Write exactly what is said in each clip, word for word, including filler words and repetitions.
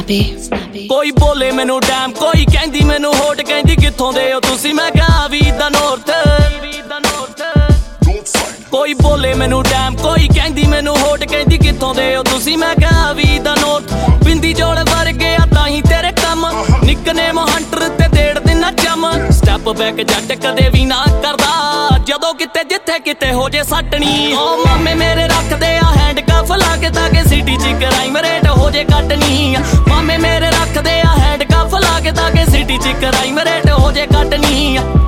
Snappy, snappy. कोई बोले मैनू डैम, कोई कहंदी मैनू होट, कहंदी कित्थों दे हो तुसी, मैं कहा वी द नॉर्थ। कोई बोले मैनू डैम, कोई कहंदी मैनू होट, कहंदी कित्थों दे हो तुसी, मैं कहा वी द नॉर्थ। बिंदी जोड़ वर्गे आ ताही तेरे कम, निकनेम हंटर ते देड़ दिना चम। स्टैप बैक जट कदे भी ना करदा, जदों किते जिथे किते हो जे सटनी। ओ मामे मेरे रखदे आ हैंड कफ ला के, ताके सिटी च क्राइम रेट हो जे कटनी। मामे मेरे रखदे आ हैंड कफ ला के, ताके सिटी च क्राइम रेट हो जे कटनी।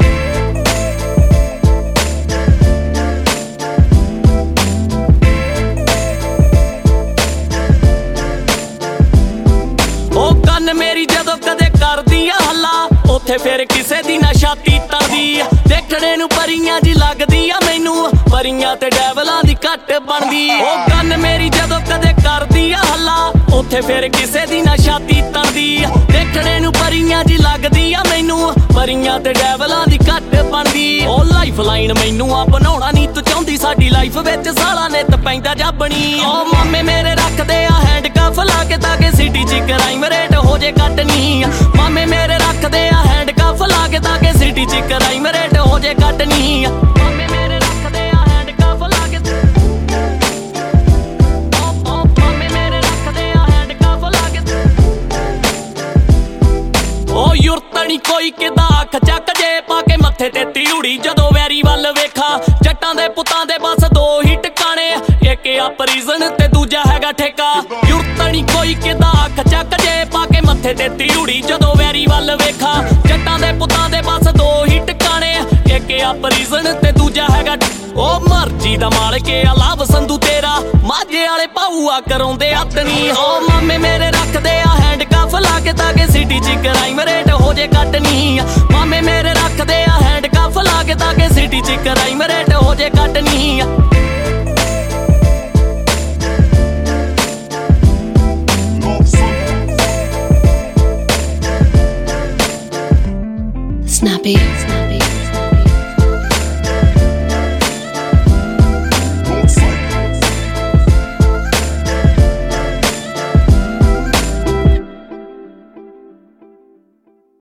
मेरी जदों कदे करदी आ हल्ला, उत्थे फिर किसे दी ना छाती तरदी। देखणे नू परियां जी लगदी आ मैनू, परियां ते डेवलां दी घट बनदी। ओ गन मेरी जदों कदे करदी आ हल्ला, उत्थे फिर किसे दी ना छाती तरदी। देखणे नू परियां जी लगदी आ मैनू, परियां ते डेवलां दी घट बनदी। ओ लाइफ लाइन मैनू आ बनाउणा नी तू चाहुंदी, साडी लाइफ विच साला नित पैंदा जबनी। ओ मामे मेरे रखदे आ हैंड कफ ला के, ताके सिटी च क्राइम रेट हो जे कटनी। मामे मेरे रखदे आ हैंड कफ ला के, ताके सिटी च क्राइम रेट हो जे कटनी। मामे मेरे रखदे आ हैंड कफ ला के, ओ ओ मामे मेरे रखदे आ हैंड कफ ला के। ओ युरतनी कोई किदा अख चक जे, पाके मत्थे ते तिउड़ी जदों वैरी वल वेखा। जट्टां दे पुत्तां दे बस दो ही टकाने, एक आ प्रिजन ते दूजा हैगा ठेका। युरतनी कोई किदा अख चक जे, पाके मत्थे ते तिउड़ी जदों वैरी वल वेखा। जट्टां दे पुत्तां दे बस दो ही टकाने, एक आ प्रिजन ते दूजा हैगा। ओ मर्जी दा मालक आ लाभ संधू तेरा, माझे वाले भाऊआ कराउंदे अतनी। ओ मामे मेरे रखदे आ हैंड कफ ला के, ताके सिटी च क्राइम रेट हो जे कटनी। मामे मेरे रखदे आ हैंड कफ ला के, ताके सिटी च क्राइम रेट हो जे कटनी। Snappy.